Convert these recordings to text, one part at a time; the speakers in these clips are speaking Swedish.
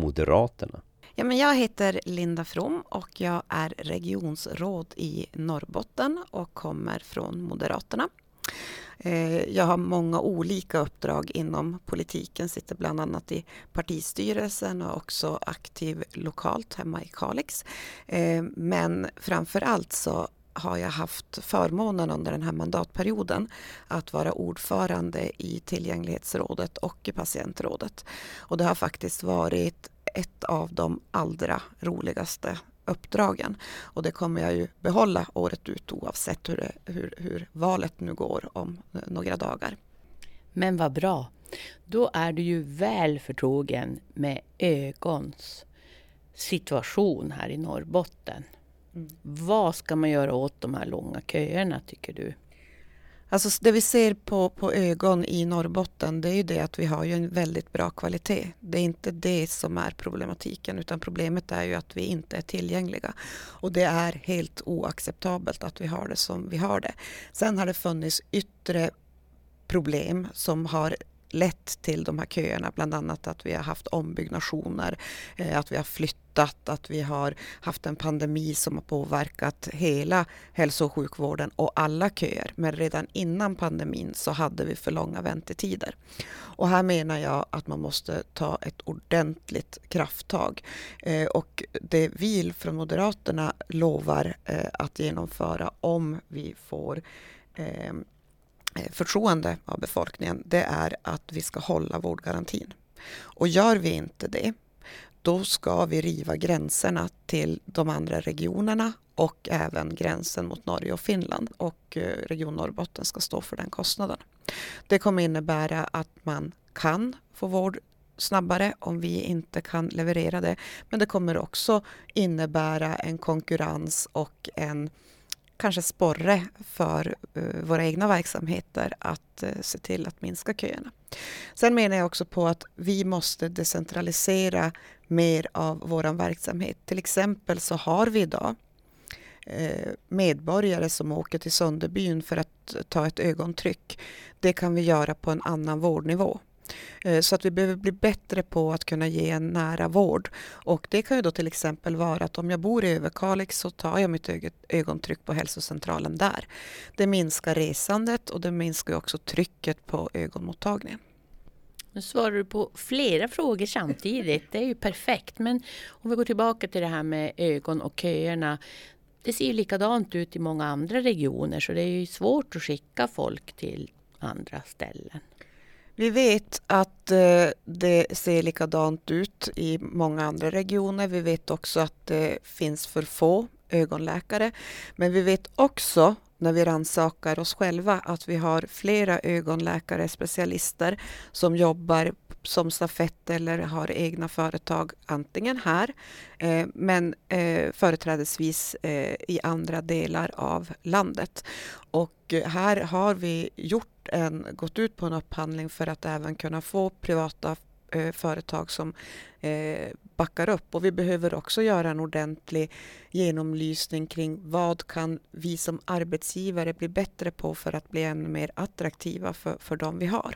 Moderaterna? Ja, men jag heter Linda From och jag är regionsråd i Norrbotten och kommer från Moderaterna. Jag har många olika uppdrag inom politiken, sitter bland annat i partistyrelsen och också aktiv lokalt hemma i Kalix. Men framför allt så har jag haft förmånen under den här mandatperioden att vara ordförande i tillgänglighetsrådet och i patientrådet. Och det har faktiskt varit ett av de allra roligaste uppdragen. Och det kommer jag ju behålla året ut oavsett hur valet nu går om några dagar. Men vad bra. Då är du ju väl förtrogen med ögons situation här i Norrbotten. Vad ska man göra åt de här långa köerna tycker du? Alltså det vi ser på ögon i Norrbotten, det är ju det att vi har ju en väldigt bra kvalitet. Det är inte det som är problematiken, utan problemet är ju att vi inte är tillgängliga. Och det är helt oacceptabelt att vi har det som vi har det. Sen har det funnits yttre problem som har lett till de här köerna, bland annat att vi har haft ombyggnationer, att vi har flyttat, att vi har haft en pandemi som har påverkat hela hälso- och sjukvården och alla köer. Men redan innan pandemin så hade vi för långa väntetider. Och här menar jag att man måste ta ett ordentligt krafttag. Och det vi från Moderaterna lovar att genomföra om vi får förtroende av befolkningen, det är att vi ska hålla vårdgarantin. Och gör vi inte det, då ska vi riva gränserna till de andra regionerna och även gränsen mot Norge och Finland. Och Region Norrbotten ska stå för den kostnaden. Det kommer innebära att man kan få vård snabbare om vi inte kan leverera det. Men det kommer också innebära en konkurrens och en kanske sporre för våra egna verksamheter att se till att minska köerna. Sen menar jag också på att vi måste decentralisera mer av vår verksamhet. Till exempel så har vi idag medborgare som åker till Sunderbyn för att ta ett ögontryck. Det kan vi göra på en annan vårdnivå. Så att vi behöver bli bättre på att kunna ge en nära vård. Och det kan ju då till exempel vara att om jag bor i Överkalix så tar jag mitt ögontryck på hälsocentralen där. Det minskar resandet och det minskar också trycket på ögonmottagningen. Nu svarar du på flera frågor samtidigt. Det är ju perfekt. Men om vi går tillbaka till det här med ögon och köerna. Det ser ju likadant ut i många andra regioner så det är ju svårt att skicka folk till andra ställen. Vi vet att det ser likadant ut i många andra regioner. Vi vet också att det finns för få ögonläkare. Men vi vet också när vi rannsakar oss själva att vi har flera ögonläkare, specialister som jobbar som stafett eller har egna företag antingen här men företrädesvis i andra delar av landet. Och här har vi gått ut på en upphandling för att även kunna få privata företag som backar upp. Och vi behöver också göra en ordentlig genomlysning kring vad kan vi som arbetsgivare bli bättre på för att bli ännu mer attraktiva för de vi har.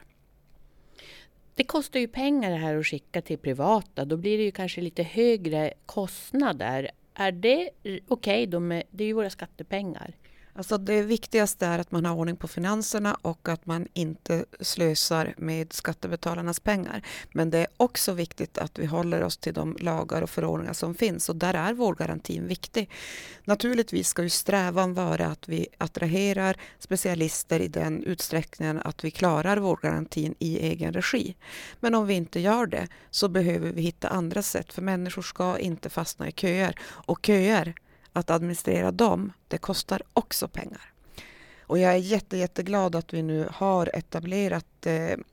Det kostar ju pengar det här att skicka till privata. Då blir det ju kanske lite högre kostnader. Är det okej då det är ju våra skattepengar? Alltså det viktigaste är att man har ordning på finanserna och att man inte slösar med skattebetalarnas pengar. Men det är också viktigt att vi håller oss till de lagar och förordningar som finns och där är vårdgarantin viktig. Naturligtvis ska ju strävan vara att vi attraherar specialister i den utsträckningen att vi klarar vårdgarantin i egen regi. Men om vi inte gör det så behöver vi hitta andra sätt för människor ska inte fastna i köer. Och köer, att administrera dem, det kostar också pengar. Och jag är jätteglad att vi nu har etablerat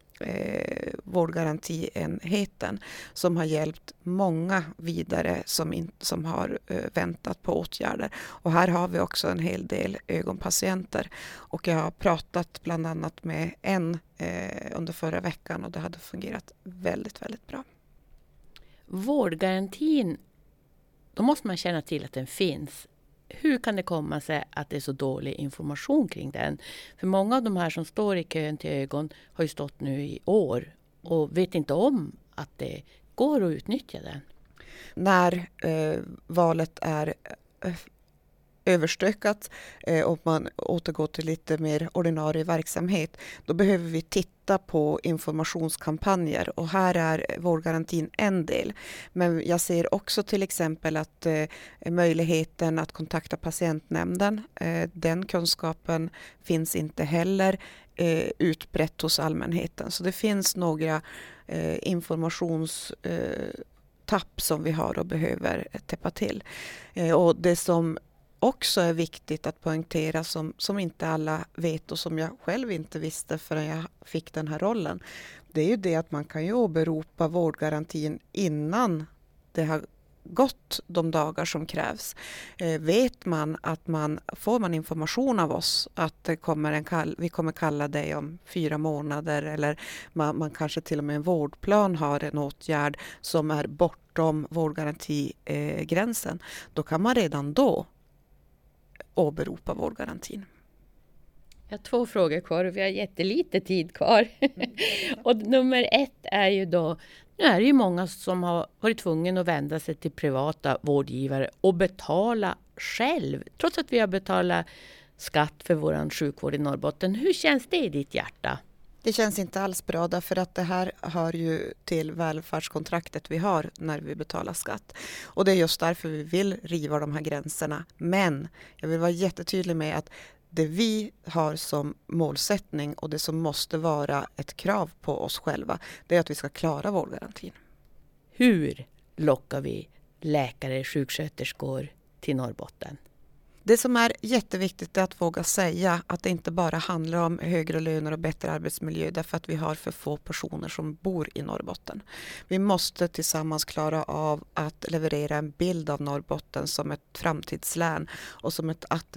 vårdgarantienheten som har hjälpt många vidare som har väntat på åtgärder. Och här har vi också en hel del ögonpatienter. Och jag har pratat bland annat med en under förra veckan och det hade fungerat väldigt, väldigt bra. Vårdgarantin, då måste man känna till att den finns. Hur kan det komma sig att det är så dålig information kring den? För många av de här som står i kön till ögon har ju stått nu i år och vet inte om att det går att utnyttja den? När valet är överstökat och man återgår till lite mer ordinarie verksamhet, då behöver vi titta på informationskampanjer och här är vårdgarantin en del. Men jag ser också till exempel att möjligheten att kontakta patientnämnden, den kunskapen finns inte heller utbrett hos allmänheten. Så det finns några informationstapp som vi har och behöver täppa till. Och det som också är viktigt att poängtera som inte alla vet och som jag själv inte visste förrän jag fick den här rollen. Det är ju det att man kan ju åberopa vårdgarantin innan det har gått de dagar som krävs. Vet man att får man information av oss att vi kommer kalla dig om 4 månader eller man kanske till och med en vårdplan har en åtgärd som är bortom vårdgarantigränsen, då kan man redan då åberopa vårdgarantin. Jag har 2 frågor kvar och vi har jättelite tid kvar. Och nummer 1 är ju då, nu är det ju många som har varit tvungna att vända sig till privata vårdgivare och betala själv, trots att vi har betalat skatt för vår sjukvård i Norrbotten. Hur känns det i ditt hjärta? Det känns inte alls bra därför att det här hör ju till välfärdskontraktet vi har när vi betalar skatt. Och det är just därför vi vill riva de här gränserna. Men jag vill vara jättetydlig med att det vi har som målsättning och det som måste vara ett krav på oss själva, det är att vi ska klara vårdgarantin. Hur lockar vi läkare, sjuksköterskor till Norrbotten? Det som är jätteviktigt är att våga säga att det inte bara handlar om högre löner och bättre arbetsmiljö därför att vi har för få personer som bor i Norrbotten. Vi måste tillsammans klara av att leverera en bild av Norrbotten som ett framtidslän och som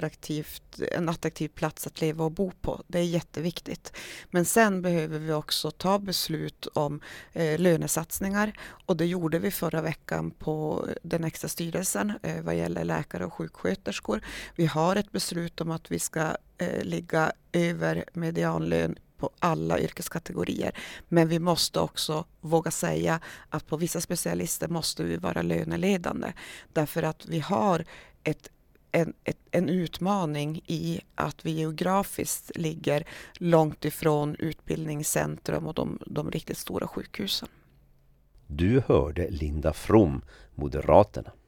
en attraktiv plats att leva och bo på. Det är jätteviktigt. Men sen behöver vi också ta beslut om lönesatsningar och det gjorde vi förra veckan på den extra styrelsen vad gäller läkare och sjuksköterskor. Vi har ett beslut om att vi ska ligga över medianlön på alla yrkeskategorier. Men vi måste också våga säga att på vissa specialister måste vi vara löneledande. Därför att vi har en utmaning i att vi geografiskt ligger långt ifrån utbildningscentrum och de riktigt stora sjukhusen. Du hörde Linda From, Moderaterna.